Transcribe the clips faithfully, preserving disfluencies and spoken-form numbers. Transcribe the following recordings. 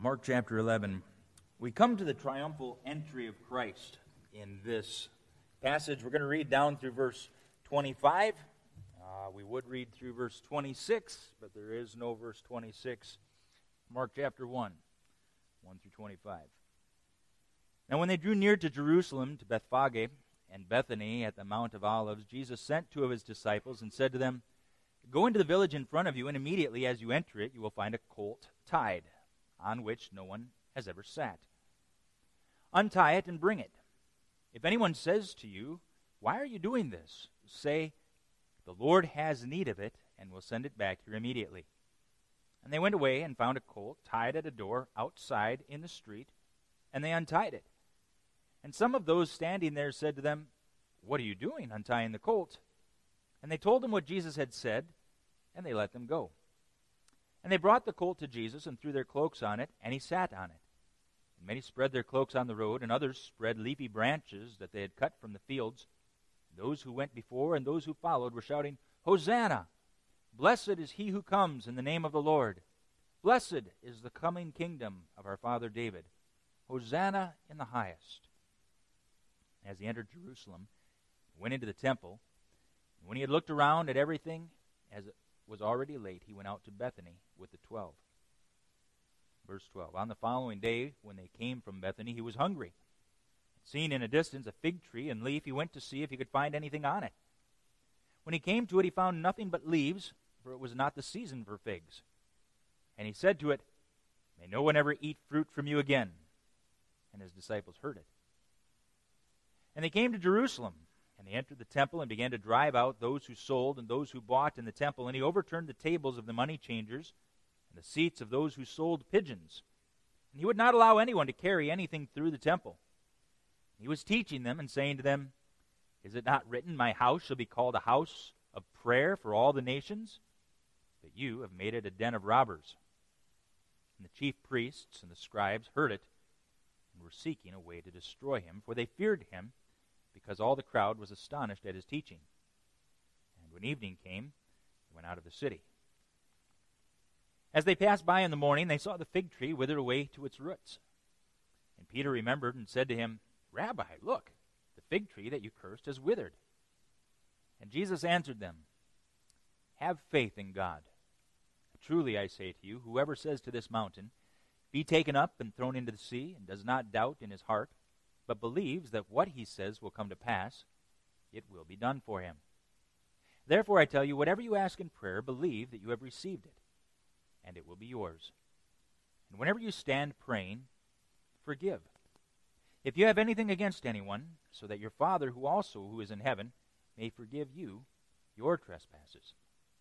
Mark chapter eleven. We come to the triumphal entry of Christ in this passage. We're going to read down through verse twenty-five. Uh, we would read through verse twenty-six, but there is no verse twenty-six. Mark chapter one, one through twenty-five. Now when they drew near to Jerusalem, to Bethphage and Bethany at the Mount of Olives, Jesus sent two of his disciples and said to them, "Go into the village in front of you, and immediately as you enter it, you will find a colt tied, on which no one has ever sat. Untie it and bring it. If anyone says to you, 'Why are you doing this?' say, 'The Lord has need of it, and will send it back here immediately.'" And they went away and found a colt tied at a door outside in the street, and they untied it. And some of those standing there said to them, "What are you doing, untying the colt?" And they told them what Jesus had said, and they let them go. And they brought the colt to Jesus and threw their cloaks on it, and he sat on it. And many spread their cloaks on the road, and others spread leafy branches that they had cut from the fields. Those who went before and those who followed were shouting, "Hosanna! Blessed is he who comes in the name of the Lord. Blessed is the coming kingdom of our father David. Hosanna in the highest." As he entered Jerusalem, he went into the temple, and when he had looked around at everything, as it was already late, he went out to Bethany with the twelve. Verse twelve. On the following day, when they came from Bethany, he was hungry. Seeing in a distance a fig tree and leaf, he went to see if he could find anything on it. When he came to it, he found nothing but leaves, for it was not the season for figs. And he said to it, "May no one ever eat fruit from you again." And his disciples heard it. And they came to Jerusalem, and he entered the temple and began to drive out those who sold and those who bought in the temple. And he overturned the tables of the money changers and the seats of those who sold pigeons. And he would not allow anyone to carry anything through the temple. He was teaching them and saying to them, "Is it not written, 'My house shall be called a house of prayer for all the nations'? But you have made it a den of robbers." And the chief priests and the scribes heard it and were seeking a way to destroy him, for they feared him, because all the crowd was astonished at his teaching. And when evening came, they went out of the city. As they passed by in the morning, they saw the fig tree wither away to its roots. And Peter remembered and said to him, "Rabbi, look, the fig tree that you cursed has withered." And Jesus answered them, "Have faith in God. Truly I say to you, whoever says to this mountain, 'Be taken up and thrown into the sea,' and does not doubt in his heart, but believes that what he says will come to pass, it will be done for him. Therefore I tell you, whatever you ask in prayer, believe that you have received it, and it will be yours. And whenever you stand praying, forgive, if you have anything against anyone, so that your Father, who also who is in heaven, may forgive you your trespasses."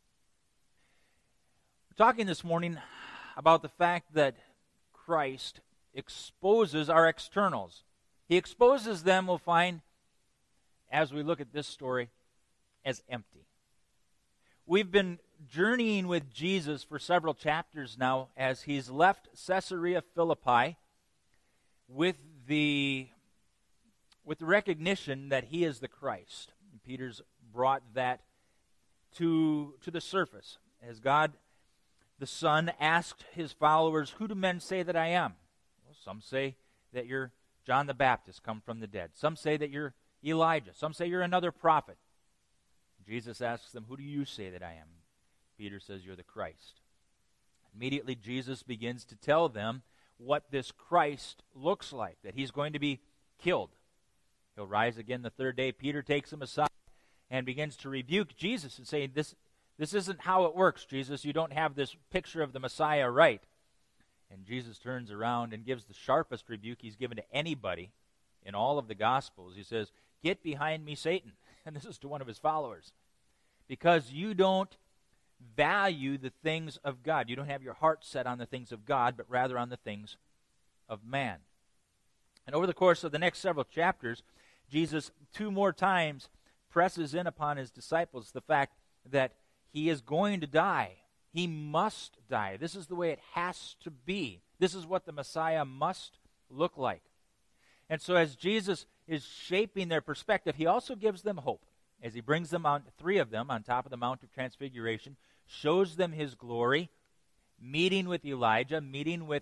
We're talking this morning about the fact that Christ exposes our externals. He exposes them, we'll find, as we look at this story, as empty. We've been journeying with Jesus for several chapters now as he's left Caesarea Philippi with the, with the recognition that he is the Christ. And Peter's brought that to, to the surface. As God, the Son, asked his followers, "Who do men say that I am?" Well, some say that you're John the Baptist come from the dead. Some say that you're Elijah. Some say you're another prophet. Jesus asks them, "Who do you say that I am?" Peter says, "You're the Christ." Immediately Jesus begins to tell them what this Christ looks like, that he's going to be killed. He'll rise again the third day. Peter takes him aside and begins to rebuke Jesus and say, this, this isn't how it works, Jesus. You don't have this picture of the Messiah right. And Jesus turns around and gives the sharpest rebuke he's given to anybody in all of the Gospels. He says, "Get behind me, Satan." And this is to one of his followers. "Because you don't value the things of God. You don't have your heart set on the things of God, but rather on the things of man." And over the course of the next several chapters, Jesus two more times presses in upon his disciples the fact that he is going to die. He must die. This is the way it has to be. This is what the Messiah must look like. And so as Jesus is shaping their perspective, he also gives them hope. As he brings them on, three of them, on top of the Mount of Transfiguration, shows them his glory, meeting with Elijah, meeting with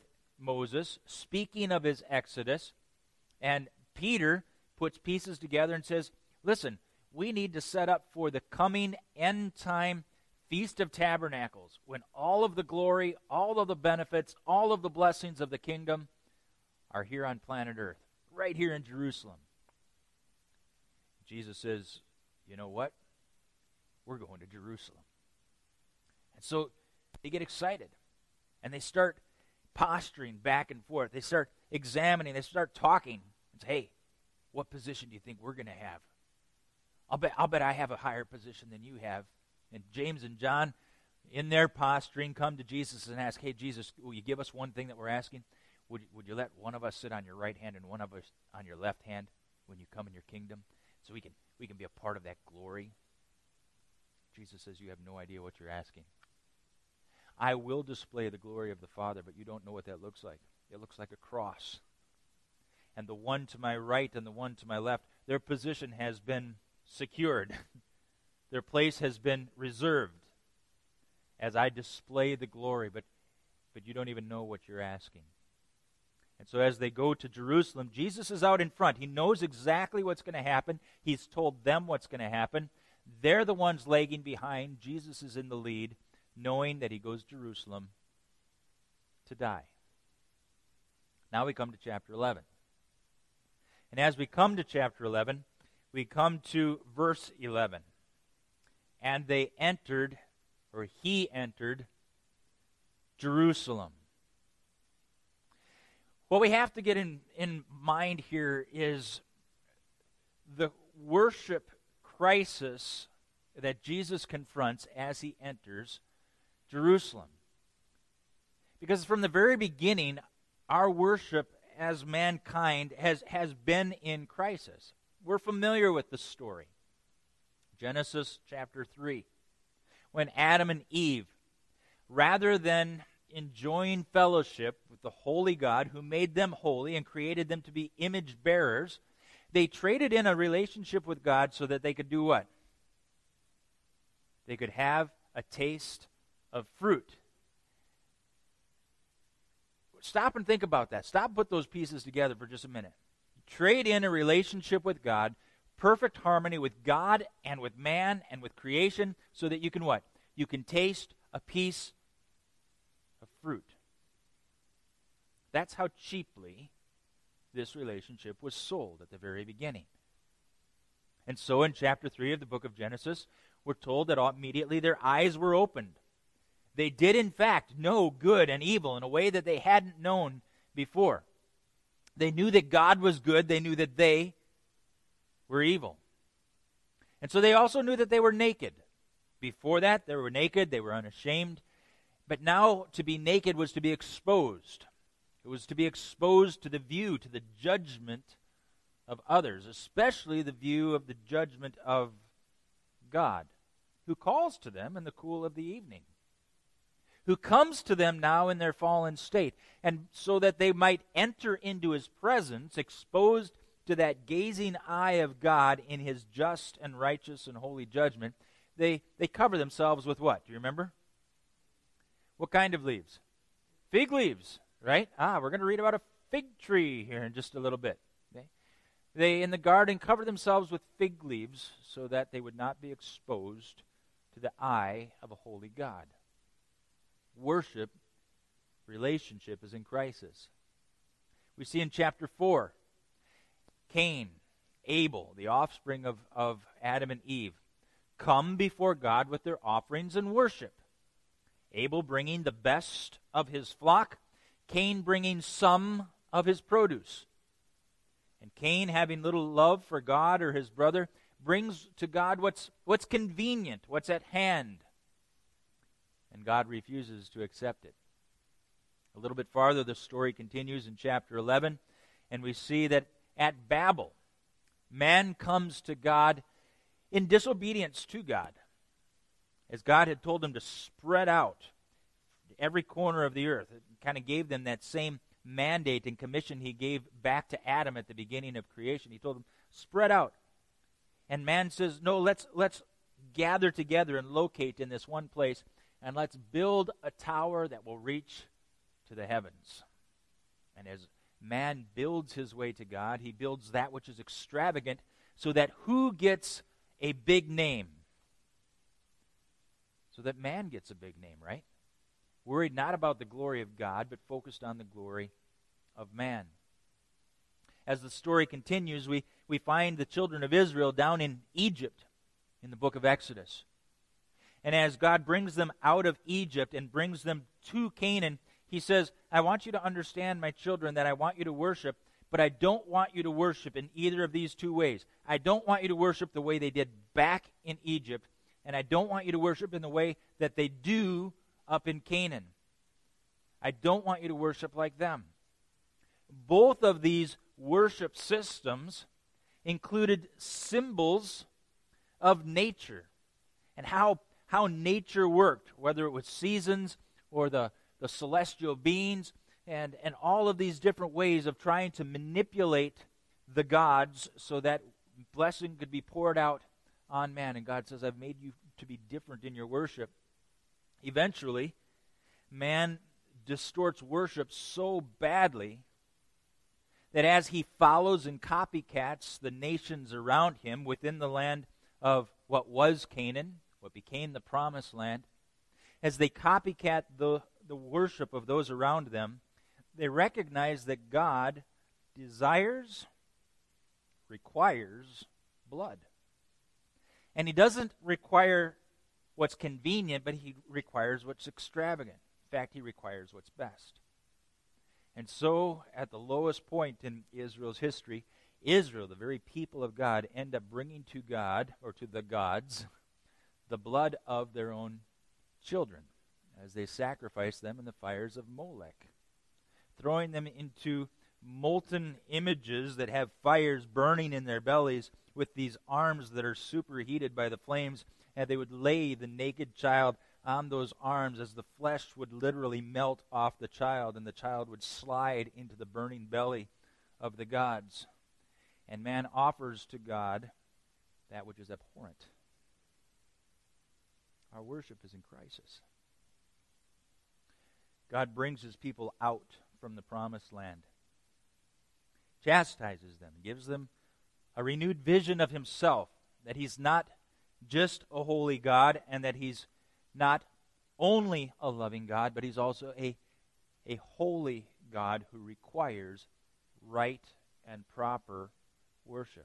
Moses, speaking of his exodus, and Peter puts pieces together and says, listen, we need to set up for the coming end-time Feast of Tabernacles, when all of the glory, all of the benefits, all of the blessings of the kingdom are here on planet Earth, right here in Jerusalem. Jesus says, you know what? We're going to Jerusalem. And so they get excited, and they start posturing back and forth. They start examining, they start talking, and say, hey, what position do you think we're going to have? I'll bet, I'll bet I have a higher position than you have. And James and John, in their posturing, come to Jesus and ask, hey, Jesus, will you give us one thing that we're asking? Would, would you let one of us sit on your right hand and one of us on your left hand when you come in your kingdom, so we can we can be a part of that glory? Jesus says, you have no idea what you're asking. I will display the glory of the Father, but you don't know what that looks like. It looks like a cross. And the one to my right and the one to my left, their position has been secured. Their place has been reserved as I display the glory, but, but you don't even know what you're asking. And so as they go to Jerusalem, Jesus is out in front. He knows exactly what's going to happen. He's told them what's going to happen. They're the ones lagging behind. Jesus is in the lead, knowing that he goes to Jerusalem to die. Now we come to chapter eleven. And as we come to chapter eleven, we come to verse eleven. And they entered, or he entered, Jerusalem. What we have to get in, in mind here is the worship crisis that Jesus confronts as he enters Jerusalem. Because from the very beginning, our worship as mankind has, has been in crisis. We're familiar with the story. Genesis chapter three. When Adam and Eve, rather than enjoying fellowship with the holy God who made them holy and created them to be image bearers, they traded in a relationship with God so that they could do what? They could have a taste of fruit. Stop and think about that. Stop and put those pieces together for just a minute. Trade in a relationship with God, perfect harmony with God and with man and with creation, so that you can what? You can taste a piece of fruit. That's how cheaply this relationship was sold at the very beginning. And so in chapter three of the book of Genesis, we're told that immediately their eyes were opened. They did, in fact, know good and evil in a way that they hadn't known before. They knew that God was good. They knew that they were evil. And so they also knew that they were naked. Before that, they were naked. They were unashamed. But now to be naked was to be exposed. It was to be exposed to the view, to the judgment of others, especially the view of the judgment of God, who calls to them in the cool of the evening, who comes to them now in their fallen state, and so that they might enter into his presence, exposed to that gazing eye of God in his just and righteous and holy judgment, they, they cover themselves with what? Do you remember? What kind of leaves? Fig leaves, right? Ah, we're going to read about a fig tree here in just a little bit. Okay? They, in the garden, covered themselves with fig leaves so that they would not be exposed to the eye of a holy God. Worship, relationship is in crisis. We see in chapter four, Cain, Abel, the offspring of, of Adam and Eve, come before God with their offerings and worship. Abel bringing the best of his flock, Cain bringing some of his produce. And Cain, having little love for God or his brother, brings to God what's, what's convenient, what's at hand. And God refuses to accept it. A little bit farther, the story continues in chapter eleven, and we see that at Babel, man comes to God in disobedience to God, as God had told him to spread out every corner of the earth. It kind of gave them that same mandate and commission he gave back to Adam at the beginning of creation. He told him, spread out. And man says, no, let's let's gather together and locate in this one place, and let's build a tower that will reach to the heavens. And as man builds his way to God, he builds that which is extravagant, so that who gets a big name? So that man gets a big name, right? Worried not about the glory of God, but focused on the glory of man. As the story continues, we, we find the children of Israel down in Egypt in the book of Exodus. And as God brings them out of Egypt and brings them to Canaan, he says, I want you to understand, my children, that I want you to worship, but I don't want you to worship in either of these two ways. I don't want you to worship the way they did back in Egypt, and I don't want you to worship in the way that they do up in Canaan. I don't want you to worship like them. Both of these worship systems included symbols of nature and how, how nature worked, whether it was seasons or the, the celestial beings, and, and all of these different ways of trying to manipulate the gods so that blessing could be poured out on man. And God says, I've made you to be different in your worship. Eventually, man distorts worship so badly that as he follows and copycats the nations around him within the land of what was Canaan, what became the promised land, as they copycat the, the worship of those around them, they recognize that God desires, requires blood. And he doesn't require what's convenient, but he requires what's extravagant. In fact, he requires what's best. And so, at the lowest point in Israel's history, Israel, the very people of God, end up bringing to God, or to the gods, the blood of their own children, as they sacrifice them in the fires of Molech, throwing them into molten images that have fires burning in their bellies with these arms that are superheated by the flames, and they would lay the naked child on those arms as the flesh would literally melt off the child, and the child would slide into the burning belly of the gods. And man offers to God that which is abhorrent. Our worship is in crisis. God brings his people out from the promised land, chastises them, gives them a renewed vision of himself, that he's not just a holy God, and that he's not only a loving God, but he's also a, a holy God who requires right and proper worship.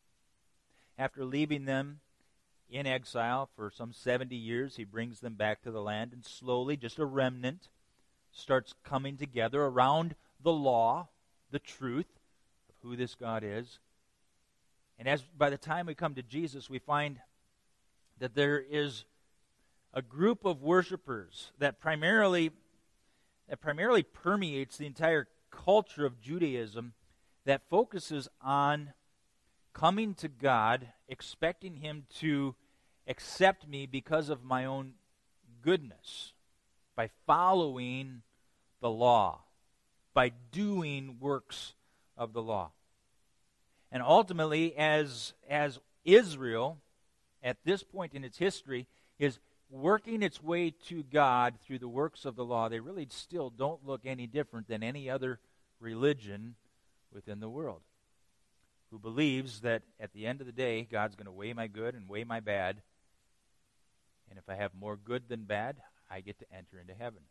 After leaving them in exile for some seventy years, he brings them back to the land, and slowly, just a remnant starts coming together around the law, the truth of who this God is. And as by the time we come to Jesus, we find that there is a group of worshipers that primarily that primarily permeates the entire culture of Judaism, that focuses on coming to God, expecting him to accept me because of my own goodness, by following the law, by doing works of the law. And ultimately, as, as Israel, at this point in its history, is working its way to God through the works of the law, they really still don't look any different than any other religion within the world, who believes that at the end of the day, God's going to weigh my good and weigh my bad, and if I have more good than bad, I get to enter into heaven.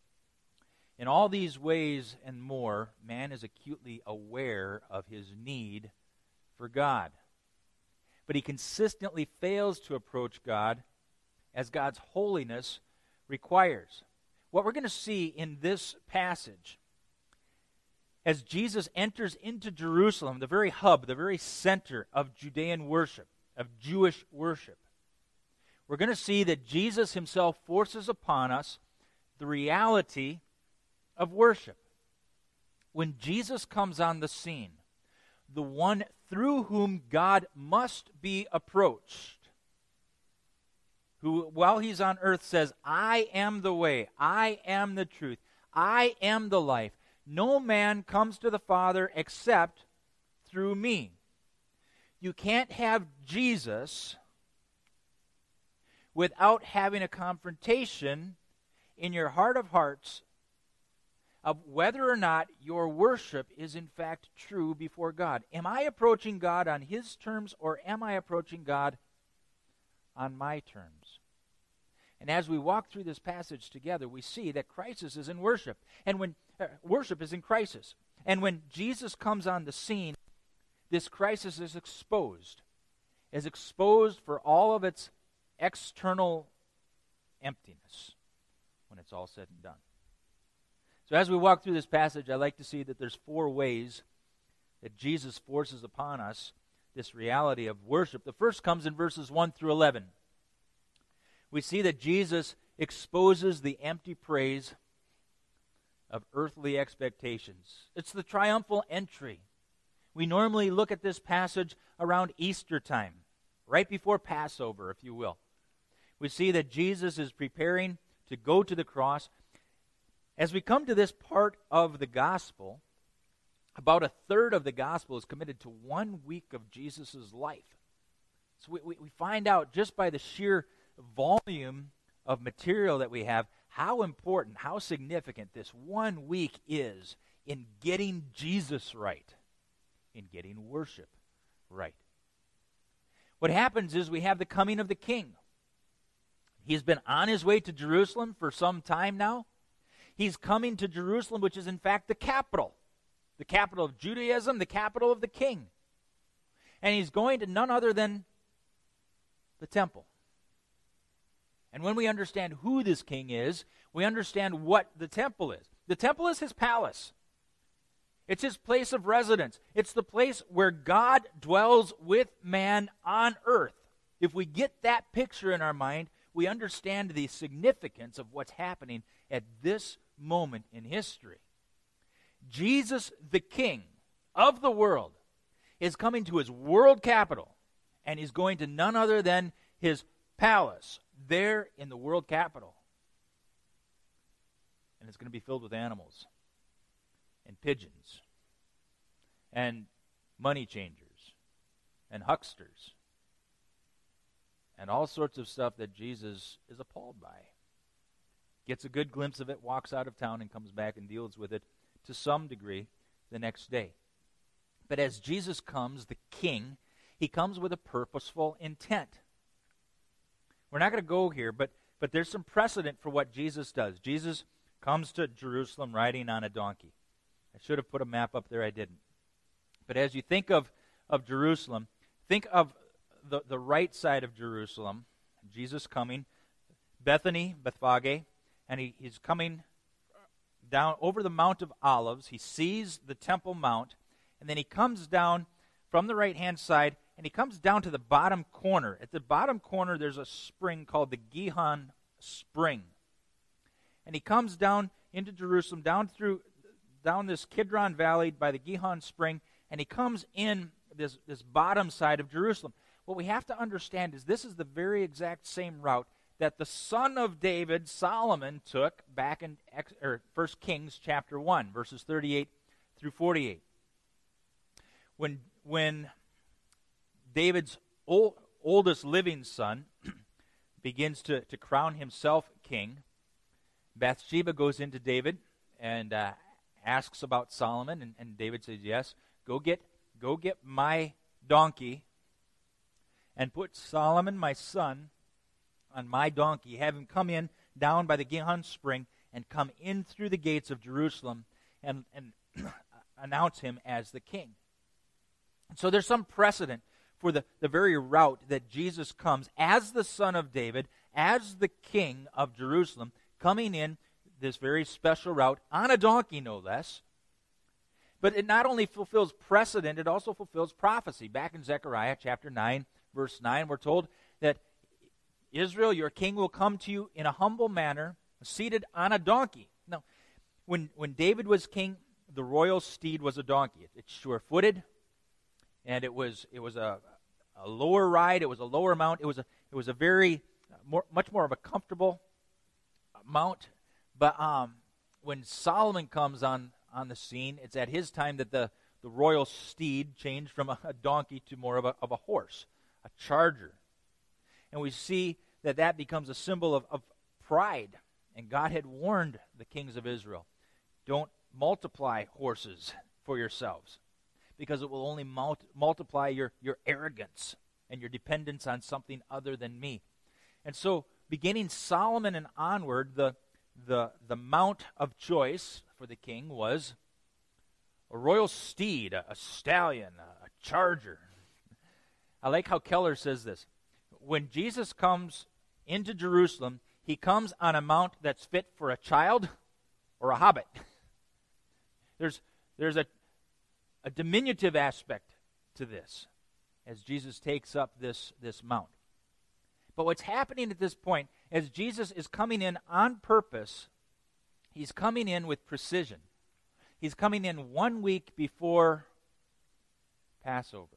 In all these ways and more, man is acutely aware of his need for God. But he consistently fails to approach God as God's holiness requires. What we're going to see in this passage, as Jesus enters into Jerusalem, the very hub, the very center of Judean worship, of Jewish worship, we're going to see that Jesus himself forces upon us the reality of worship. When Jesus comes on the scene, the one through whom God must be approached, who, while he's on earth, says, I am the way, I am the truth, I am the life. No man comes to the Father except through me. You can't have Jesus without having a confrontation in your heart of hearts of whether or not your worship is in fact true before God. Am I approaching God on His terms, or am I approaching God on my terms? And as we walk through this passage together, we see that crisis is in worship. And when uh, worship is in crisis. And when Jesus comes on the scene, this crisis is exposed. Is exposed for all of its external emptiness when it's all said and done. So as we walk through this passage, I like to see that there's four ways that Jesus forces upon us this reality of worship. The first comes in verses one through eleven. We see that Jesus exposes the empty praise of earthly expectations. It's the triumphal entry. We normally look at this passage around Easter time, right before Passover, if you will. We see that Jesus is preparing to go to the cross. As we come to this part of the gospel, about a third of the gospel is committed to one week of Jesus' life. So we, we, we find out just by the sheer volume of material that we have how important, how significant this one week is in getting Jesus right, in getting worship right. What happens is we have the coming of the King. He's been on his way to Jerusalem for some time now. He's coming to Jerusalem, which is in fact the capital, the capital of Judaism, the capital of the King. And he's going to none other than the temple. And when we understand who this king is, we understand what the temple is. The temple is his palace. It's his place of residence. It's the place where God dwells with man on earth. If we get that picture in our mind, we understand the significance of what's happening at this moment in history. Jesus, the King of the world, is coming to his world capital, and he's going to none other than his palace there in the world capital. And it's going to be filled with animals and pigeons and money changers and hucksters and all sorts of stuff that Jesus is appalled by. Gets a good glimpse of it, walks out of town, and comes back and deals with it to some degree the next day. But as Jesus comes, the King, he comes with a purposeful intent. We're not going to go here, but, but there's some precedent for what Jesus does. Jesus comes to Jerusalem riding on a donkey. I should have put a map up there, I didn't. But as you think of, of Jerusalem, think of the, the right side of Jerusalem, Jesus coming, Bethany, Bethphage, and he, he's coming down over the Mount of Olives. He sees the Temple Mount, and then he comes down from the right-hand side, and he comes down to the bottom corner. At the bottom corner, there's a spring called the Gihon Spring. And he comes down into Jerusalem, down through, down this Kidron Valley by the Gihon Spring, and he comes in this, this bottom side of Jerusalem. What we have to understand is this is the very exact same route that the son of David, Solomon, took back in or First Kings chapter one, verses thirty-eight through forty-eight. When, when David's old, oldest living son begins to, to crown himself king, Bathsheba goes into David and uh, asks about Solomon, and, and David says, yes, go get, go get my donkey and put Solomon, my son, on my donkey, have him come in down by the Gihon Spring and come in through the gates of Jerusalem and, and announce him as the king. So there's some precedent for the, the very route that Jesus comes as the son of David, as the king of Jerusalem, coming in this very special route on a donkey, no less. But it not only fulfills precedent, it also fulfills prophecy. Back in Zechariah chapter nine, verse nine, we're told that Israel, your king, will come to you in a humble manner, seated on a donkey. Now, when, when David was king, the royal steed was a donkey. It's sure-footed, and it was it was a, a lower ride. It was a lower mount. It was a it was a very more much more of a comfortable mount. But um, when Solomon comes on, on the scene, it's at his time that the, the royal steed changed from a, a donkey to more of a of a horse, a charger. And we see that that becomes a symbol of, of pride. And God had warned the kings of Israel, don't multiply horses for yourselves, because it will only mul- multiply your, your arrogance and your dependence on something other than me. And so, beginning Solomon and onward, the, the, the mount of choice for the king was a royal steed, a, a stallion, a, a charger. I like how Keller says this. When Jesus comes into Jerusalem, he comes on a mount that's fit for a child or a hobbit. There's, there's a, a diminutive aspect to this as Jesus takes up this, this mount. But what's happening at this point, as Jesus is coming in on purpose, he's coming in with precision. He's coming in one week before Passover.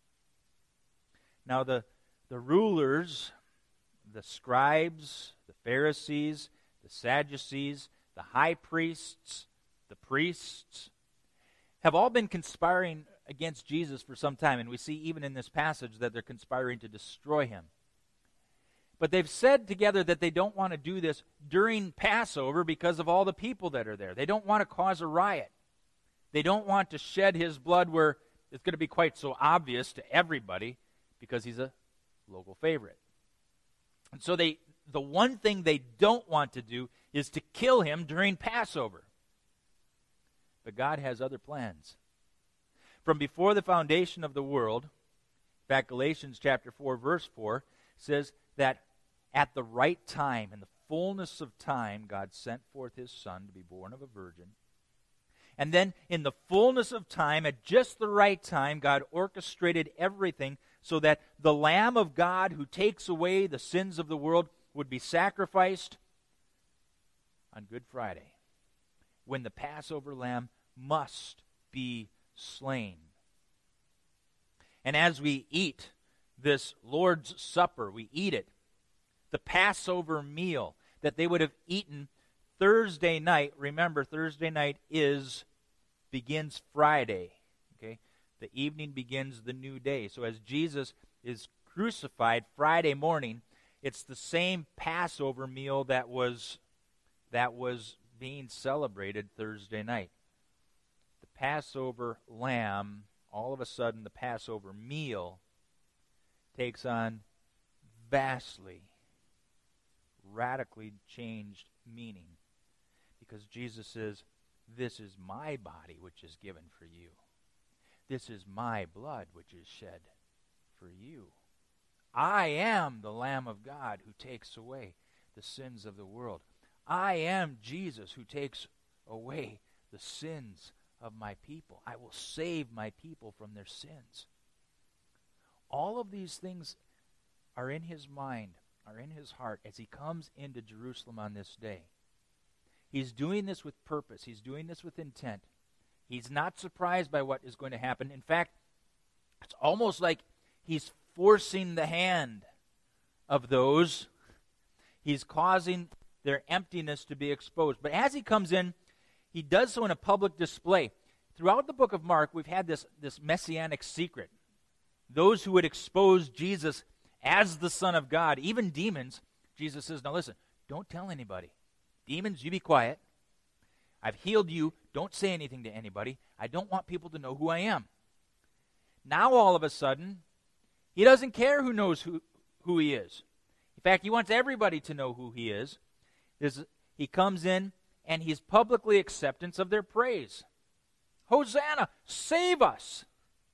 Now the, the rulers, the scribes, the Pharisees, the Sadducees, the high priests, the priests, have all been conspiring against Jesus for some time. And we see even in this passage that they're conspiring to destroy him. But they've said together that they don't want to do this during Passover because of all the people that are there. They don't want to cause a riot. They don't want to shed his blood where it's going to be quite so obvious to everybody because he's a local favorite. And so they, the one thing they don't want to do is to kill him during Passover. But God has other plans. From before the foundation of the world, in fact, Galatians chapter four, verse four, says that at the right time, in the fullness of time, God sent forth his Son to be born of a virgin. And then in the fullness of time, at just the right time, God orchestrated everything so that the Lamb of God who takes away the sins of the world would be sacrificed on Good Friday, when the Passover lamb must be slain. And as we eat this Lord's Supper, we eat it, the Passover meal that they would have eaten Thursday night. Remember, Thursday night is begins Friday. Okay, the evening begins the new day. So as Jesus is crucified Friday morning, it's the same Passover meal that was that was being celebrated Thursday night. The Passover lamb, all of a sudden, the Passover meal takes on vastly, radically changed meaning, because Jesus says, "This is my body which is given for you. This is my blood which is shed for you. I am the Lamb of God who takes away the sins of the world. I am Jesus who takes away the sins of my people. I will save my people from their sins." All of these things are in his mind, are in his heart as he comes into Jerusalem on this day. He's doing this with purpose. He's doing this with intent. He's not surprised by what is going to happen. In fact, it's almost like he's forcing the hand of those. He's causing their emptiness to be exposed. But as he comes in, he does so in a public display. Throughout the book of Mark, we've had this, this messianic secret. Those who would expose Jesus as the Son of God, even demons, Jesus says, "Now listen, don't tell anybody. Demons, you be quiet. I've healed you. Don't say anything to anybody. I don't want people to know who I am." Now all of a sudden, he doesn't care who knows who, who he is. In fact, he wants everybody to know who he is. There's, he comes in and he's publicly acceptance of their praise. "Hosanna, save us.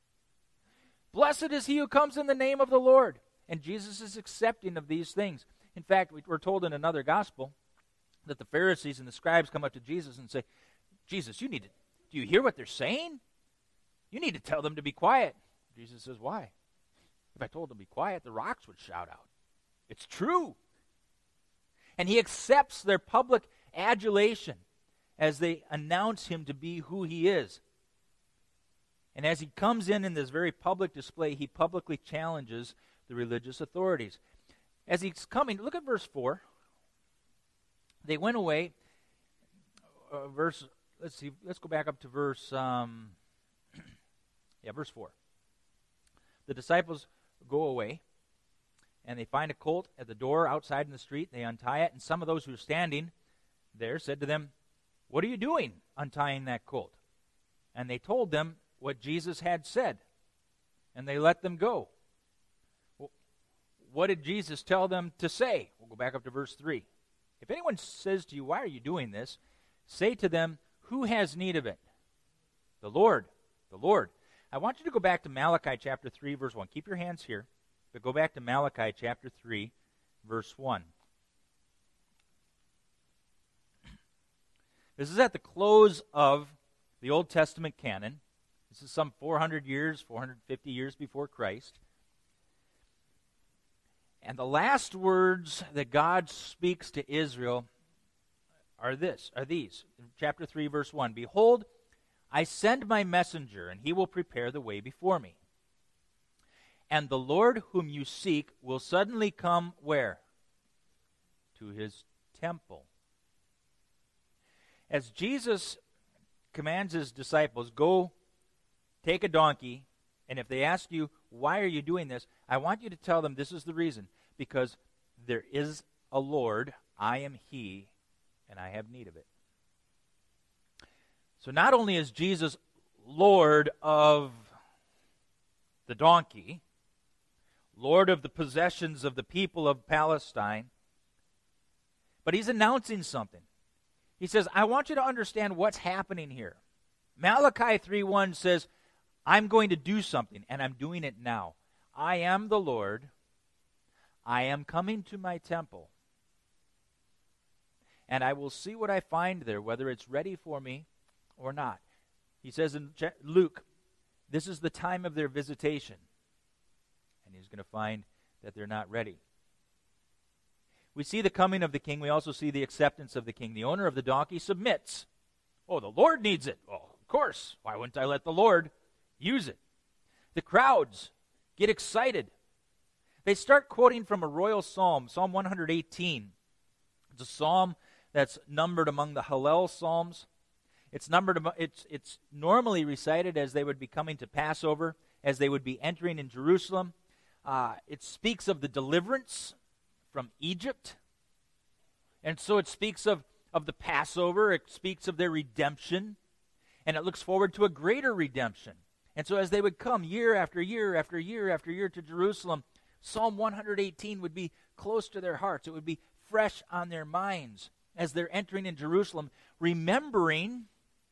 Blessed is he who comes in the name of the Lord." And Jesus is accepting of these things. In fact, we're told in another gospel that the Pharisees and the scribes come up to Jesus and say, "Jesus, you need to, do you hear what they're saying? You need to tell them to be quiet." Jesus says, "Why? If I told them to be quiet, the rocks would shout out. It's true." And he accepts their public adulation as they announce him to be who he is. And as he comes in in this very public display, he publicly challenges the religious authorities. As he's coming, look at verse four. They went away. Uh, verse, let's see, let's go back up to verse, um, yeah, verse four. The disciples go away, and they find a colt at the door outside in the street. They untie it, and some of those who are standing there said to them, "What are you doing untying that colt?" And they told them what Jesus had said, and they let them go. Well, what did Jesus tell them to say? We'll go back up to verse three. "If anyone says to you, 'Why are you doing this?' say to them, 'Who has need of it?' The Lord, the Lord." I want you to go back to Malachi chapter three, verse one. Keep your hands here, but go back to Malachi chapter three, verse one. This is at the close of the Old Testament canon. This is some four hundred years, four hundred fifty years before Christ. And the last words that God speaks to Israel are this, are these. Chapter three, verse one. "Behold, I send my messenger, and he will prepare the way before me. And the Lord whom you seek will suddenly come" where? "To his temple." As Jesus commands his disciples, "Go take a donkey, and if they ask you, 'Why are you doing this?' I want you to tell them this is the reason. Because there is a Lord, I am he, and I have need of it." So not only is Jesus Lord of the donkey, Lord of the possessions of the people of Palestine, but he's announcing something. He says, "I want you to understand what's happening here." Malachi three one says, "I'm going to do something, and I'm doing it now. I am the Lord. I am coming to my temple, and I will see what I find there, whether it's ready for me or not." He says in Luke, this is the time of their visitation, and he's going to find that they're not ready. We see the coming of the king. We also see the acceptance of the king. The owner of the donkey submits. "Oh, the Lord needs it." "Oh, of course. Why wouldn't I let the Lord use it?" The crowds get excited. They start quoting from a royal psalm, Psalm one eighteen. It's a psalm that's numbered among the Hallel psalms. It's numbered. It's it's normally recited as they would be coming to Passover, as they would be entering in Jerusalem. Uh, it speaks of the deliverance from Egypt, and so it speaks of of the Passover. It speaks of their redemption, and it looks forward to a greater redemption. And so as they would come year after year after year after year to Jerusalem, Psalm one eighteen would be close to their hearts. It would be fresh on their minds as they're entering in Jerusalem, remembering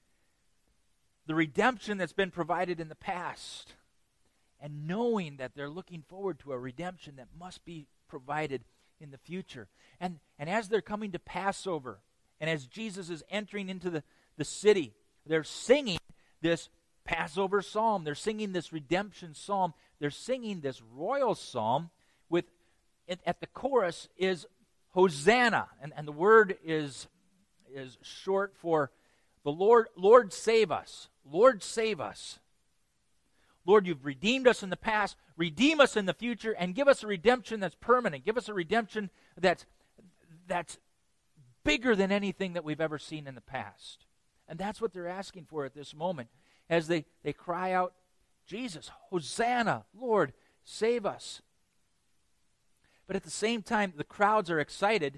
the redemption that's been provided in the past, and knowing that they're looking forward to a redemption that must be provided in the future. And, and as they're coming to Passover, and as Jesus is entering into the, the city, they're singing this Passover psalm. They're singing this redemption psalm. They're singing this royal psalm with, at, at the chorus is Hosanna. And, and the word is, is short for the Lord, Lord save us. Lord save us. Lord, you've redeemed us in the past. Redeem us in the future and give us a redemption that's permanent. Give us a redemption that's, that's bigger than anything that we've ever seen in the past. And that's what they're asking for at this moment as they, they cry out, Jesus, Hosanna, Lord, save us. But at the same time, the crowds are excited.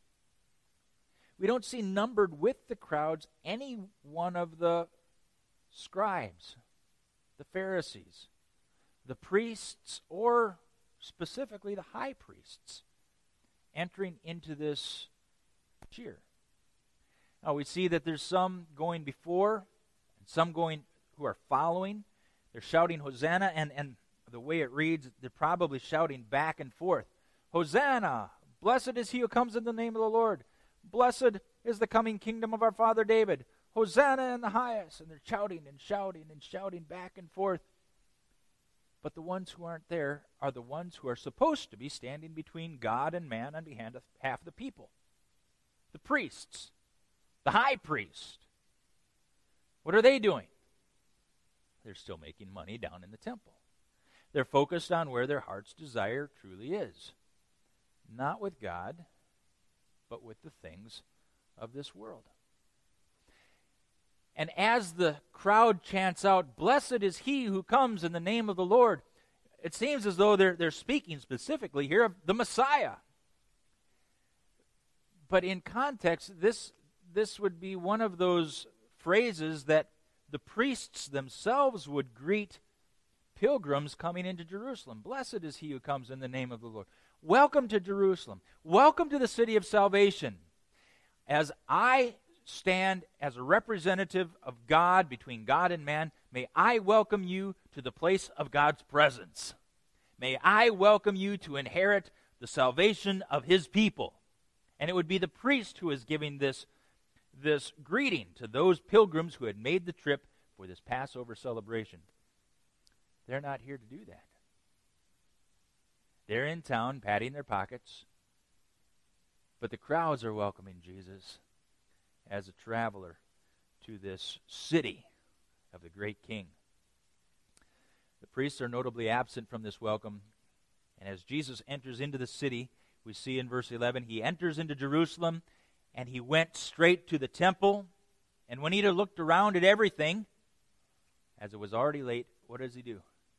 We don't see numbered with the crowds any one of the scribes, the Pharisees, the priests, or specifically the high priests entering into this cheer. Now we see that there's some going before and some going who are following. They're shouting Hosanna, and, and the way it reads, they're probably shouting back and forth. Hosanna! Blessed is he who comes in the name of the Lord. Blessed is the coming kingdom of our father David. Hosanna in the highest. And they're shouting and shouting and shouting back and forth. But the ones who aren't there are the ones who are supposed to be standing between God and man on behalf of the people. The priests. The high priest. What are they doing? They're still making money down in the temple. They're focused on where their heart's desire truly is. Not with God, but with the things of this world. And as the crowd chants out, blessed is he who comes in the name of the Lord, it seems as though they're, they're speaking specifically here of the Messiah. But in context, this, this would be one of those phrases that the priests themselves would greet pilgrims coming into Jerusalem. Blessed is he who comes in the name of the Lord. Welcome to Jerusalem. Welcome to the city of salvation. As I stand as a representative of God between God and man, may I welcome you to the place of God's presence. May I welcome you to inherit the salvation of his people. And it would be the priest who is giving this, this greeting to those pilgrims who had made the trip for this Passover celebration. They're not here to do that. They're in town patting their pockets, but the crowds are welcoming Jesus as a traveler to this city of the great king. The priests are notably absent from this welcome, and as Jesus enters into the city, we see in verse eleven, he enters into Jerusalem, and he went straight to the temple, and when he had looked around at everything, as it was already late, what does he do?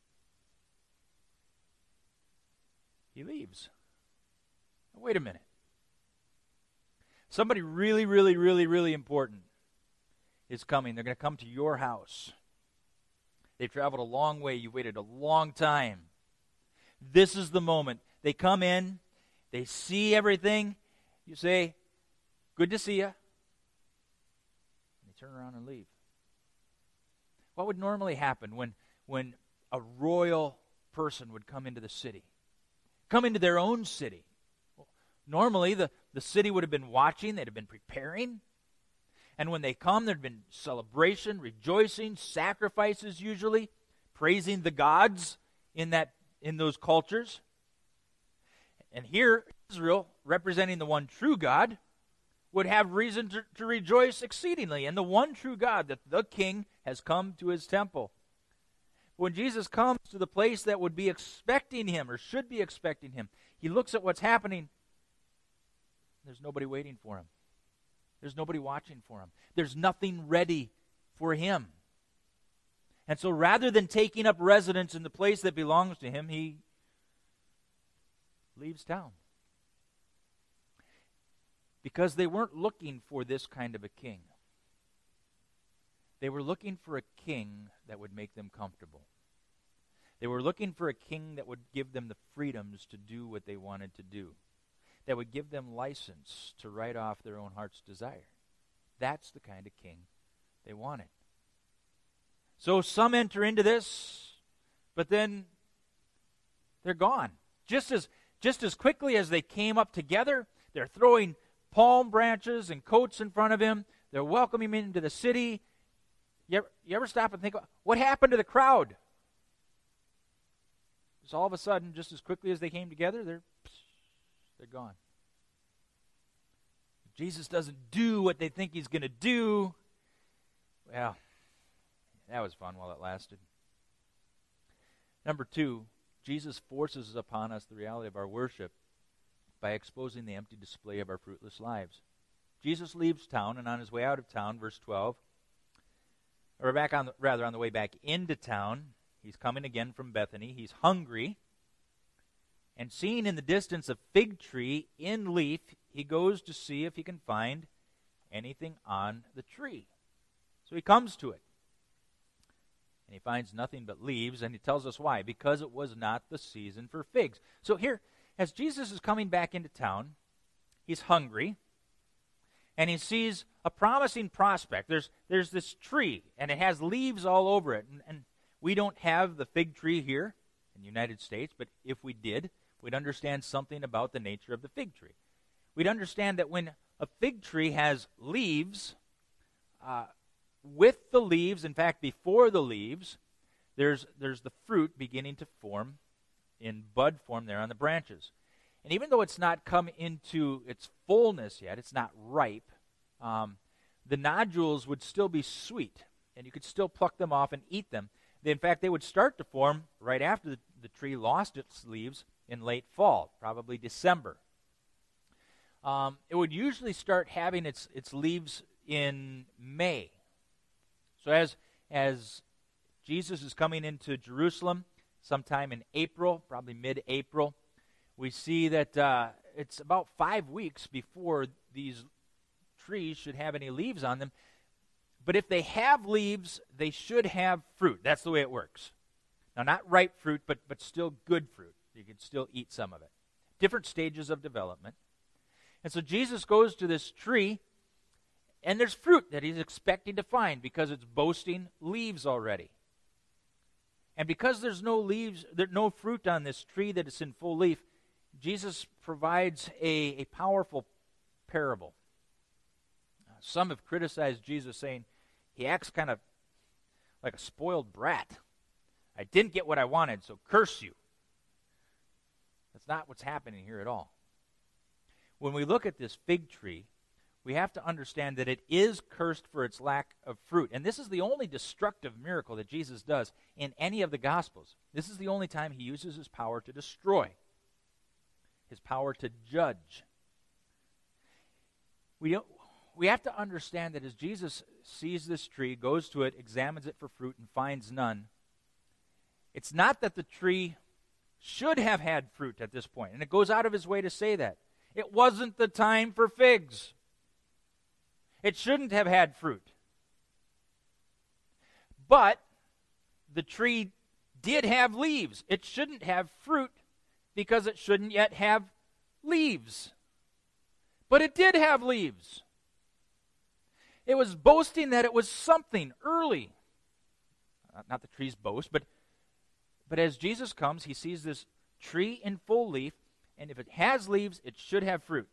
He leaves. Now, wait a minute. Somebody really, really, really, really important is coming. They're going to come to your house. They've traveled a long way. You've waited a long time. This is the moment. They come in. They see everything. You say, good to see you. And they turn around and leave. What would normally happen when, when a royal person would come into the city? Come into their own city. Well, normally, the, the city would have been watching. They'd have been preparing. And when they come, there'd been celebration, rejoicing, sacrifices usually, praising the gods in that in those cultures. And here, Israel, representing the one true God, would have reason to, to rejoice exceedingly. And the one true God, that the king has come to his temple. When Jesus comes to the place that would be expecting him, or should be expecting him, he looks at what's happening. There's nobody waiting for him. There's nobody watching for him. There's nothing ready for him. And so rather than taking up residence in the place that belongs to him, he leaves town. Because they weren't looking for this kind of a king. They were looking for a king that would make them comfortable. They were looking for a king that would give them the freedoms to do what they wanted to do, that would give them license to write off their own heart's desire. That's the kind of king they wanted. So some enter into this, but then they're gone. Just as, just as quickly as they came up together, they're throwing palm branches and coats in front of him. They're welcoming him into the city. You ever, you ever stop and think, what happened to the crowd? Just all of a sudden, just as quickly as they came together, they're, they're gone. Jesus doesn't do what they think he's going to do. Well, that was fun while it lasted. Number two, Jesus forces upon us the reality of our worship by exposing the empty display of our fruitless lives. Jesus leaves town, and on his way out of town, verse twelve, or back on the, rather on the way back into town, he's coming again from Bethany. He's hungry, and seeing in the distance a fig tree in leaf, he goes to see if he can find anything on the tree. So he comes to it, and he finds nothing but leaves, and he tells us why. Because it was not the season for figs. So here, as Jesus is coming back into town, he's hungry, and he sees a promising prospect. There's there's this tree, and it has leaves all over it. And, and we don't have the fig tree here in the United States, but if we did, we'd understand something about the nature of the fig tree. We'd understand that when a fig tree has leaves, uh, with the leaves, in fact, before the leaves, there's there's the fruit beginning to form in bud form there on the branches. And even though it's not come into its fullness yet, it's not ripe, um, the nodules would still be sweet, and you could still pluck them off and eat them. They, in fact, they would start to form right after the, the tree lost its leaves in late fall, probably December. Um, it would usually start having its, its leaves in May. So as, as Jesus is coming into Jerusalem, sometime in April, probably mid-April, we see that uh, it's about five weeks before these trees should have any leaves on them. But if they have leaves, they should have fruit. That's the way it works. Now, not ripe fruit, but, but still good fruit. You can still eat some of it. Different stages of development. And so Jesus goes to this tree, and there's fruit that he's expecting to find because it's boasting leaves already. And because there's no leaves, there's no fruit on this tree that is in full leaf, Jesus provides a, a powerful parable. Uh, some have criticized Jesus, saying he acts kind of like a spoiled brat. I didn't get what I wanted, so curse you. That's not what's happening here at all. When we look at this fig tree, we have to understand that it is cursed for its lack of fruit. And this is the only destructive miracle that Jesus does in any of the Gospels. This is the only time he uses his power to destroy, his power to judge. We don't, we have to understand that as Jesus sees this tree, goes to it, examines it for fruit, and finds none, it's not that the tree should have had fruit at this point. And it goes out of his way to say that. It wasn't the time for figs. It shouldn't have had fruit. But the tree did have leaves. It shouldn't have fruit because it shouldn't yet have leaves. But it did have leaves. It was boasting that it was something early. Not the tree's boast, but, but as Jesus comes, he sees this tree in full leaf, and if it has leaves, it should have fruit.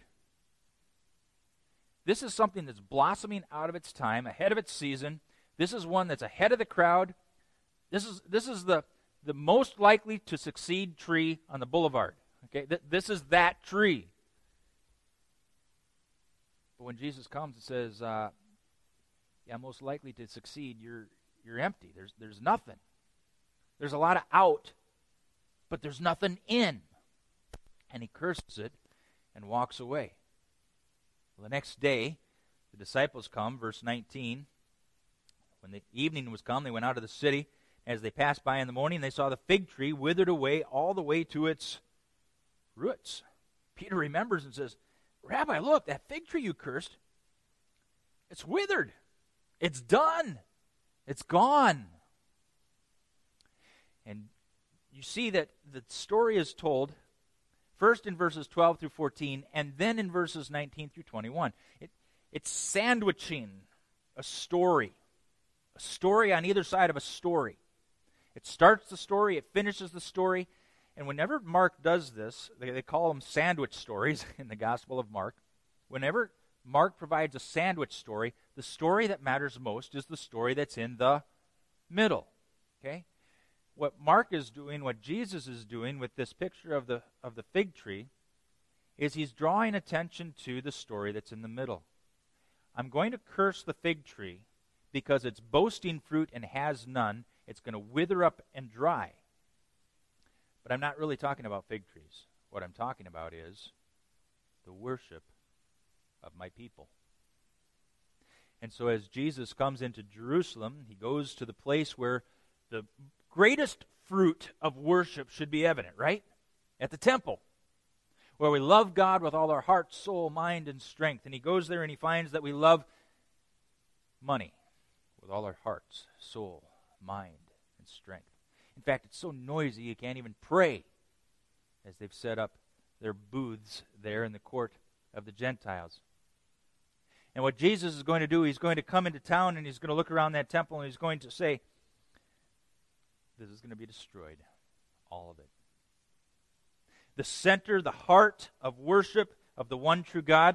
This is something that's blossoming out of its time, ahead of its season. This is one that's ahead of the crowd. This is this is the, the most likely to succeed tree on the boulevard. Okay, Th- this is that tree. But when Jesus comes and says, uh, "Yeah, most likely to succeed," you're you're empty. There's there's nothing. There's a lot of out, but there's nothing in. And he curses it and walks away. Well, the next day, the disciples come, verse nineteen. When the evening was come, they went out of the city. As they passed by in the morning, they saw the fig tree withered away all the way to its roots. Peter remembers and says, "Rabbi, look, that fig tree you cursed, it's withered. It's done. It's gone." And you see that the story is told first in verses twelve through fourteen, and then in verses nineteen through twenty-one. It, it's sandwiching a story. A story on either side of a story. It starts the story, it finishes the story, and whenever Mark does this, they, they call them sandwich stories in the Gospel of Mark. Whenever Mark provides a sandwich story, the story that matters most is the story that's in the middle. Okay? What Mark is doing, what Jesus is doing with this picture of the of the fig tree, is he's drawing attention to the story that's in the middle. I'm going to curse the fig tree because it's boasting fruit and has none. It's going to wither up and dry. But I'm not really talking about fig trees. What I'm talking about is the worship of my people. And so as Jesus comes into Jerusalem, he goes to the place where the greatest fruit of worship should be evident, right? At the temple, where we love God with all our heart, soul, mind, and strength. And he goes there and he finds that we love money with all our hearts, soul, mind, and strength. In fact, it's so noisy you can't even pray, as they've set up their booths there in the court of the Gentiles. And what Jesus is going to do, he's going to come into town and he's going to look around that temple and he's going to say, this is going to be destroyed, all of it. The center, the heart of worship of the one true God,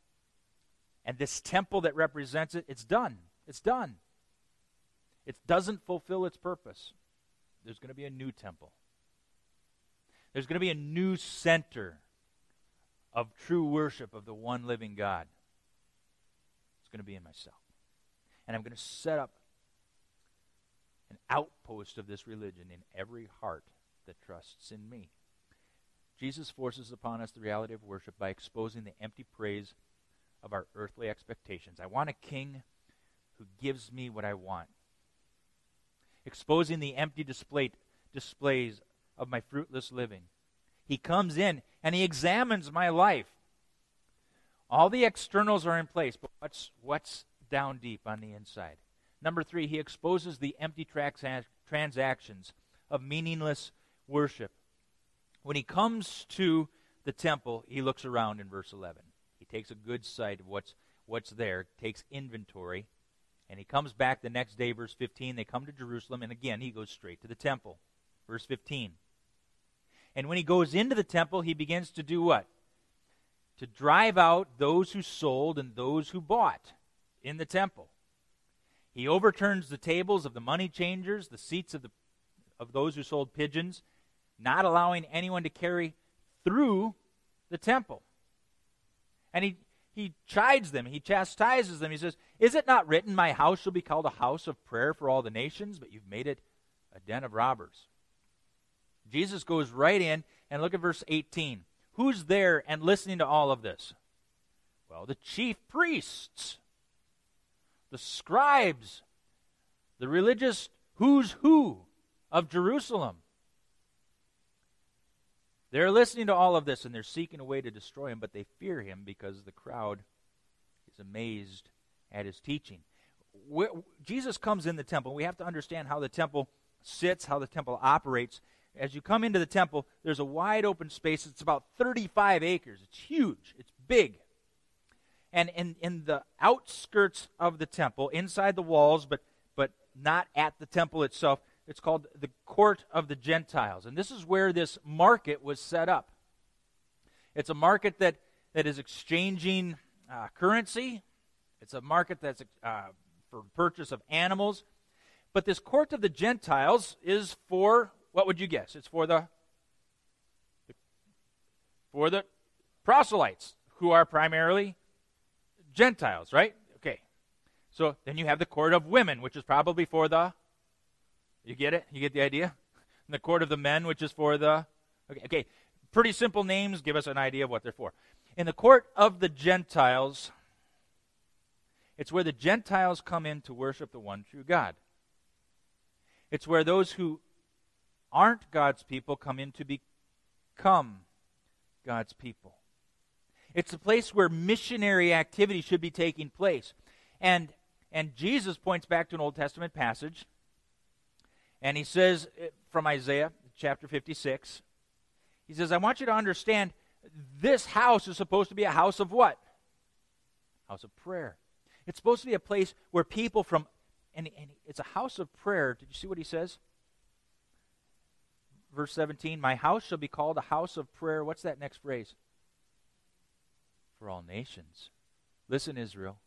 and this temple that represents it, it's done. It's done. It doesn't fulfill its purpose. There's going to be a new temple. There's going to be a new center of true worship of the one living God. It's going to be in myself. And I'm going to set up an outpost of this religion in every heart that trusts in me. Jesus forces upon us the reality of worship by exposing the empty praise of our earthly expectations. I want a king who gives me what I want. Exposing the empty display, displays of my fruitless living. He comes in and he examines my life. All the externals are in place, but what's, what's down deep on the inside? Number three, he exposes the empty transa- transactions of meaningless worship. When he comes to the temple, he looks around in verse eleven. He takes a good sight of what's, what's there, takes inventory, and he comes back the next day, verse fifteen. They come to Jerusalem, and again, he goes straight to the temple. Verse fifteen. And when he goes into the temple, he begins to do what? To drive out those who sold and those who bought in the temple. He overturns the tables of the money changers, the seats of the of those who sold pigeons, not allowing anyone to carry through the temple. And he, he chides them, he chastises them. He says, "Is it not written, my house shall be called a house of prayer for all the nations, but you've made it a den of robbers." Jesus goes right in, and look at verse eighteen. Who's there and listening to all of this? Well, the chief priests, the scribes, the religious who's who of Jerusalem. They're listening to all of this, and they're seeking a way to destroy him, but they fear him because the crowd is amazed at his teaching. Where, Jesus comes in the temple. We have to understand how the temple sits, how the temple operates. As you come into the temple, there's a wide open space. It's about thirty-five acres. It's huge. It's big. And in, in the outskirts of the temple, inside the walls, but, but not at the temple itself, it's called the Court of the Gentiles. And this is where this market was set up. It's a market that, that is exchanging uh, currency. It's a market that's uh, for purchase of animals. But this Court of the Gentiles is for, what would you guess? It's for the, for the proselytes, who are primarily Gentiles, right? Okay. So then you have the Court of Women, which is probably for the, you get it? You get the idea? And the Court of the Men, which is for the, okay, okay, pretty simple names give us an idea of what they're for. In the Court of the Gentiles, it's where the Gentiles come in to worship the one true God. It's where those who aren't God's people come in to become God's people. It's a place where missionary activity should be taking place. And, and Jesus points back to an Old Testament passage, and he says from Isaiah chapter fifty-six, he says, I want you to understand this house is supposed to be a house of what? House of prayer. It's supposed to be a place where people from, and, and it's a house of prayer. Did you see what he says? Verse seventeen, my house shall be called a house of prayer. What's that next phrase? For all nations. Listen, Israel.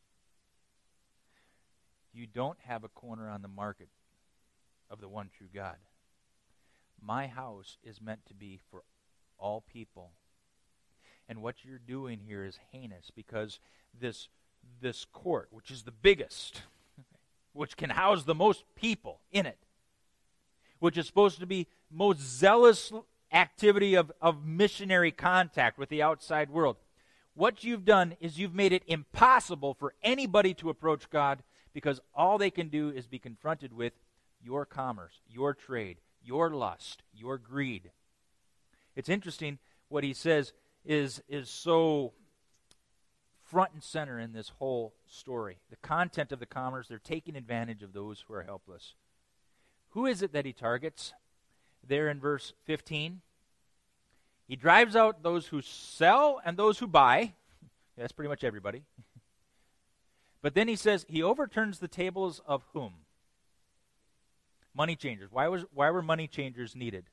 You don't have a corner on the market of the one true God. My house is meant to be for all people. And what you're doing here is heinous, because this, this court, which is the biggest, which can house the most people in it, which is supposed to be most zealous activity of, of missionary contact with the outside world, what you've done is you've made it impossible for anybody to approach God, because all they can do is be confronted with your commerce, your trade, your lust, your greed. It's interesting what he says is, is so front and center in this whole story. The content of the commerce, they're taking advantage of those who are helpless. Who is it that he targets? There in verse fifteen. He drives out those who sell and those who buy. That's pretty much everybody. But then he says he overturns the tables of whom? Money changers. Why was why were money changers needed?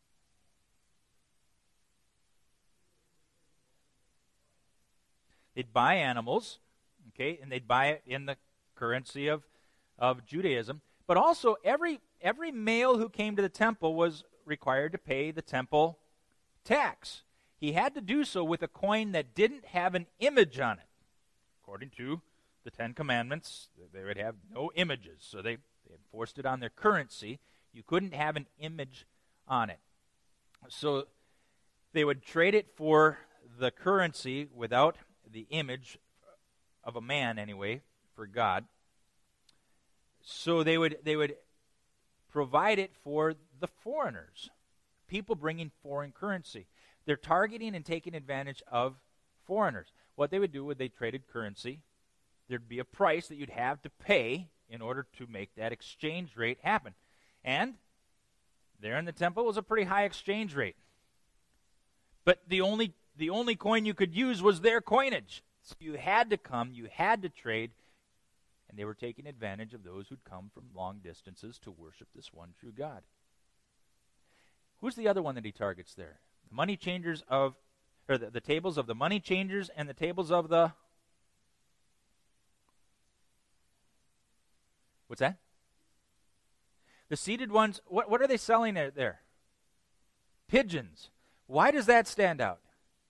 They'd buy animals, okay, and they'd buy it in the currency of, of Judaism. But also every every male who came to the temple was required to pay the temple tax. He had to do so with a coin that didn't have an image on it. According to the Ten Commandments, they would have no images. So they, they enforced it on their currency. You couldn't have an image on it. So they would trade it for the currency without the image of a man, anyway, for God. So they would they would provide it for the foreigners, people bringing foreign currency. They're targeting and taking advantage of foreigners. what they would do would they traded currency. There'd be a price that you'd have to pay in order to make that exchange rate happen. And there in the temple was a pretty high exchange rate. But the only the only coin you could use was their coinage. So you had to come, you had to trade, and they were taking advantage of those who'd come from long distances to worship this one true God. Who's the other one that he targets there? The money changers of, or the, the tables of the money changers and the tables of the, what's that? The seated ones, what, what are they selling there, there? Pigeons. Why does that stand out?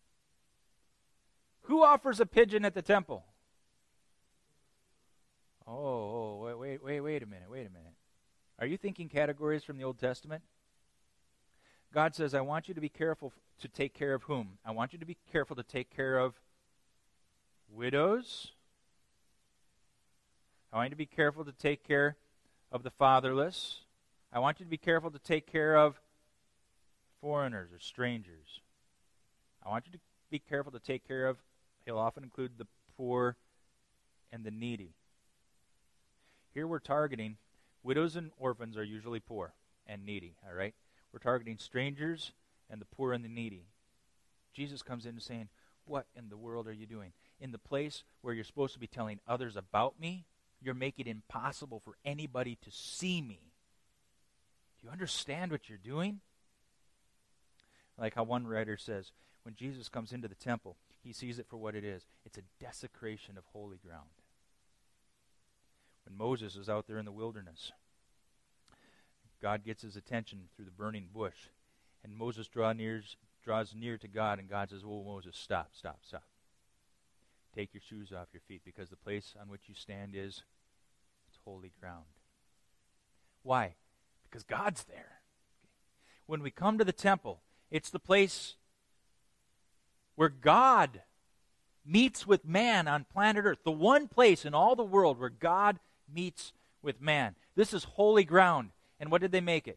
Who offers a pigeon at the temple? Oh, oh, wait, wait, wait, wait a minute, wait a minute. Are you thinking categories from the Old Testament? God says, I want you to be careful to take care of whom? I want you to be careful to take care of widows. I want you to be careful to take care of the fatherless. I want you to be careful to take care of foreigners or strangers. I want you to be careful to take care of, he'll often include the poor and the needy. Here we're targeting, widows and orphans are usually poor and needy, all right? We're targeting strangers and the poor and the needy. Jesus comes in and saying, what in the world are you doing? In the place where you're supposed to be telling others about me, you're making it impossible for anybody to see me. Do you understand what you're doing? Like how one writer says, when Jesus comes into the temple, he sees it for what it is. It's a desecration of holy ground. When Moses is out there in the wilderness, God gets his attention through the burning bush, and Moses draw near, draws near to God, and God says, "Oh, Moses, stop, stop, stop. Take your shoes off your feet, because the place on which you stand is it's holy ground." Why? Because God's there. When we come to the temple, it's the place where God meets with man on planet Earth. The one place in all the world where God meets with man. This is holy ground. And what did they make it?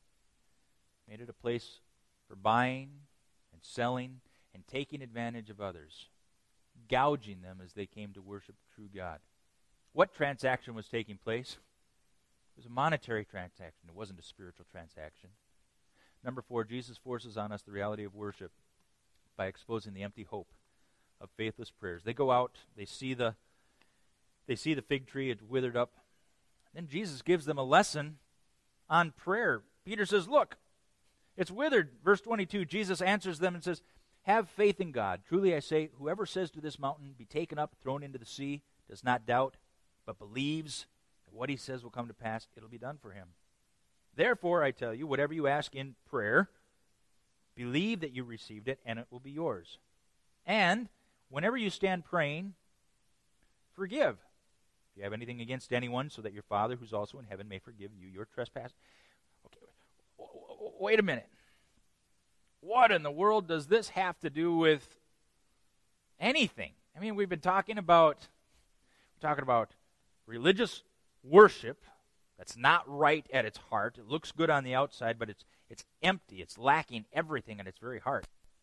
Made it a place for buying and selling and taking advantage of others, gouging them as they came to worship true God. What transaction was taking place? It was a monetary transaction. It wasn't a spiritual transaction. Number four, Jesus forces on us the reality of worship by exposing the empty hope of faithless prayers. They go out, they see the they see the fig tree, it's withered up. Then Jesus gives them a lesson on prayer. Peter says, look, it's withered. Verse twenty-two, Jesus answers them and says, have faith in God. Truly I say, whoever says to this mountain, be taken up, thrown into the sea, does not doubt, but believes that what he says will come to pass, it'll be done for him. Therefore, I tell you, whatever you ask in prayer, believe that you received it, and it will be yours. And whenever you stand praying, forgive. If you have anything against anyone, so that your Father who's also in heaven may forgive you your trespass. Okay, wait a minute. What in the world does this have to do with anything? I mean, we've been talking about we're talking about religious worship that's not right at its heart. It looks good on the outside, but it's it's empty. It's lacking everything at its very heart.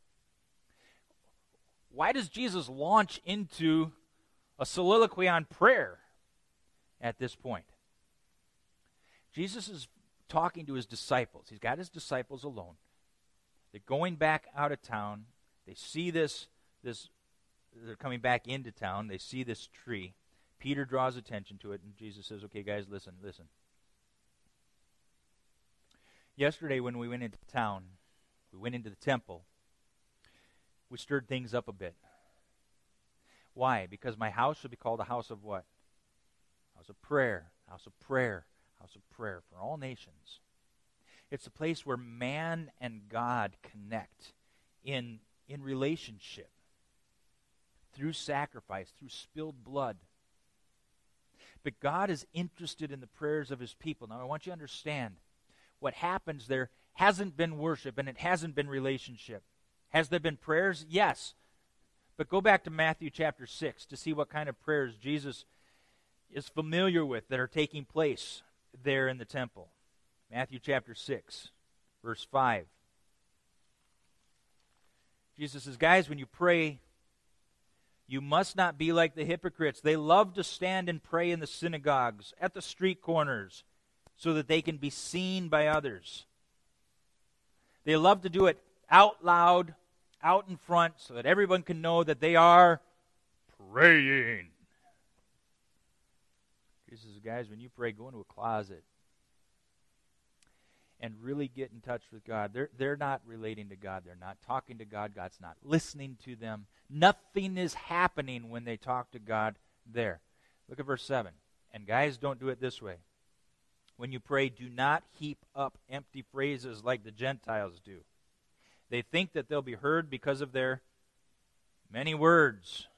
Why does Jesus launch into a soliloquy on prayer at this point? Jesus is talking to his disciples. He's got his disciples alone. They're going back out of town. They see this, this, they're coming back into town. They see this tree. Peter draws attention to it, and Jesus says, okay, guys, listen, listen. Yesterday when we went into town, we went into the temple, we stirred things up a bit. Why? Because my house should be called a house of what? House of prayer, house of prayer, house of prayer for all nations. It's a place where man and God connect in, in relationship, through sacrifice, through spilled blood. But God is interested in the prayers of his people. Now I want you to understand, what happens there hasn't been worship and it hasn't been relationship. Has there been prayers? Yes. But go back to Matthew chapter six to see what kind of prayers Jesus is familiar with that are taking place there in the temple. Matthew chapter six, verse five. Jesus says, guys, when you pray, You must not be like the hypocrites. They love to stand and pray in the synagogues, at the street corners, so that they can be seen by others. They love to do it out loud, out in front, so that everyone can know that they are praying. Jesus says, guys, when you pray, go into a closet and really get in touch with God. They're, they're not relating to God. They're not talking to God. God's not listening to them. Nothing is happening when they talk to God there. Look at verse seven. And guys, don't do it this way. When you pray, do not heap up empty phrases like the Gentiles do. They think that they'll be heard because of their many words.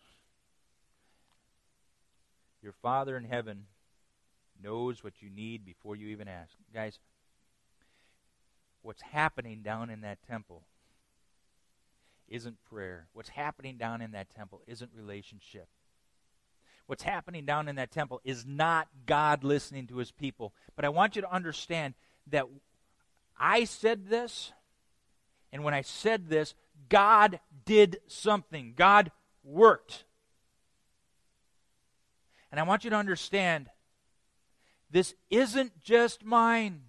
Your Father in heaven knows what you need before you even ask. Guys, what's happening down in that temple isn't prayer. What's happening down in that temple isn't relationship. What's happening down in that temple is not God listening to his people. But I want you to understand that I said this, and when I said this, God did something. God worked. And I want you to understand, this isn't just mine.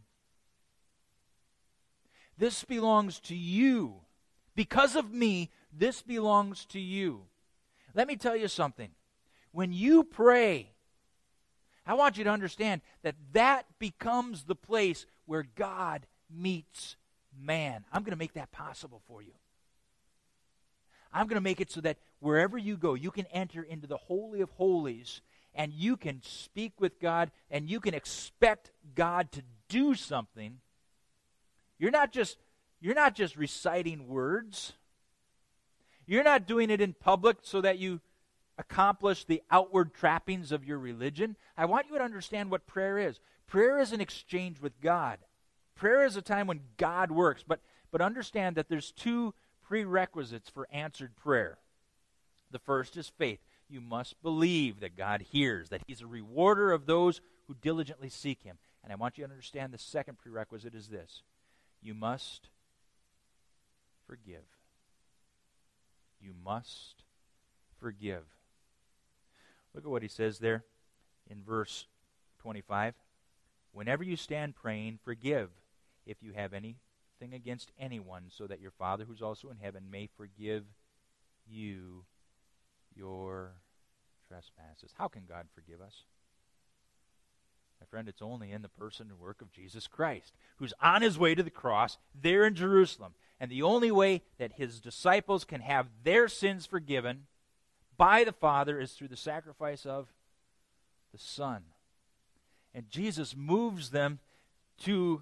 This belongs to you. Because of me, this belongs to you. Let me tell you something. When you pray, I want you to understand that that becomes the place where God meets man. I'm going to make that possible for you. I'm going to make it so that wherever you go, you can enter into the Holy of Holies, and you can speak with God, and you can expect God to do something. You're not just, you're not just reciting words. You're not doing it in public so that you accomplish the outward trappings of your religion. I want you to understand what prayer is. Prayer is an exchange with God. Prayer is a time when God works. But, but understand that there's two prerequisites for answered prayer. The first is faith. You must believe that God hears, that he's a rewarder of those who diligently seek him. And I want you to understand the second prerequisite is this. You must forgive. You must forgive. Look at what he says there in verse twenty-five. Whenever you stand praying, forgive if you have anything against anyone, so that your Father who's also in heaven may forgive you your trespasses. How can God forgive us? My friend, it's only in the person and work of Jesus Christ, who's on his way to the cross there in Jerusalem. And the only way that his disciples can have their sins forgiven by the Father is through the sacrifice of the Son. And Jesus moves them to,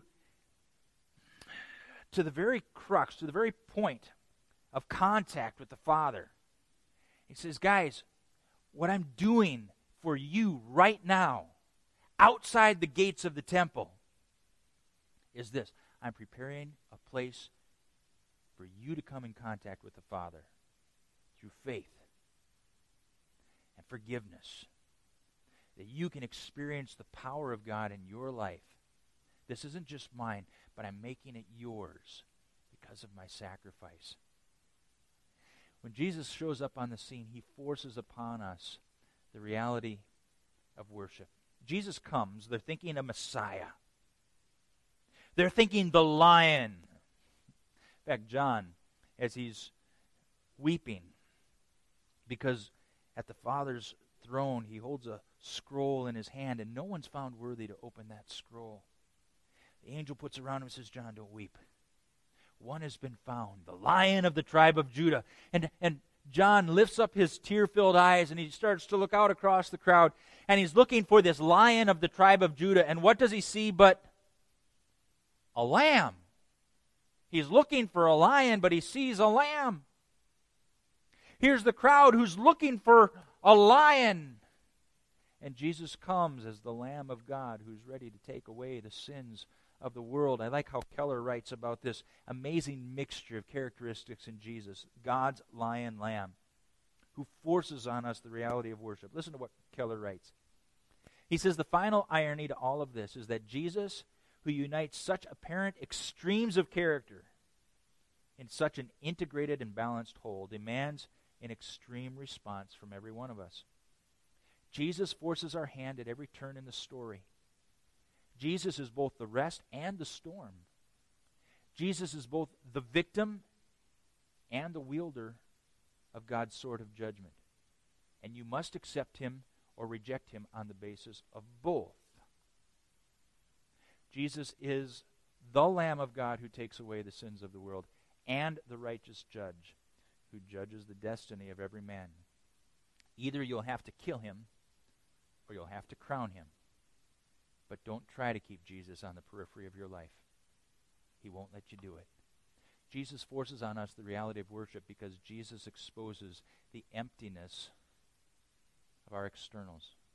to the very crux, to the very point of contact with the Father. He says, guys, what I'm doing for you right now, outside the gates of the temple, is this. I'm preparing a place for you to come in contact with the Father through faith and forgiveness, that you can experience the power of God in your life. This isn't just mine, but I'm making it yours because of my sacrifice. When Jesus shows up on the scene, he forces upon us the reality of worship. Jesus comes, they're thinking a Messiah. They're thinking the lion. In fact, John, as he's weeping, because at the Father's throne he holds a scroll in his hand, and no one's found worthy to open that scroll. The angel puts around him and says, John, don't weep. One has been found, the Lion of the tribe of Judah. And, and John lifts up his tear-filled eyes, and he starts to look out across the crowd, and he's looking for this Lion of the tribe of Judah. And what does he see but a lamb? He's looking for a lion, but he sees a lamb. Here's the crowd who's looking for a lion. And Jesus comes as the Lamb of God who's ready to take away the sins of the world. I like how Keller writes about this amazing mixture of characteristics in Jesus. God's lion lamb who forces on us the reality of worship. Listen to what Keller writes. He says the final irony to all of this is that Jesus, who unites such apparent extremes of character in such an integrated and balanced whole, demands in extreme response from every one of us. Jesus forces our hand at every turn in the story. Jesus is both the rest and the storm. Jesus is both the victim and the wielder of God's sword of judgment. And you must accept him or reject him on the basis of both. Jesus is the Lamb of God who takes away the sins of the world, and the righteous judge who judges the destiny of every man. Either you'll have to kill him or you'll have to crown him. But don't try to keep Jesus on the periphery of your life. He won't let you do it. Jesus forces on us the reality of worship because Jesus exposes the emptiness of our externals.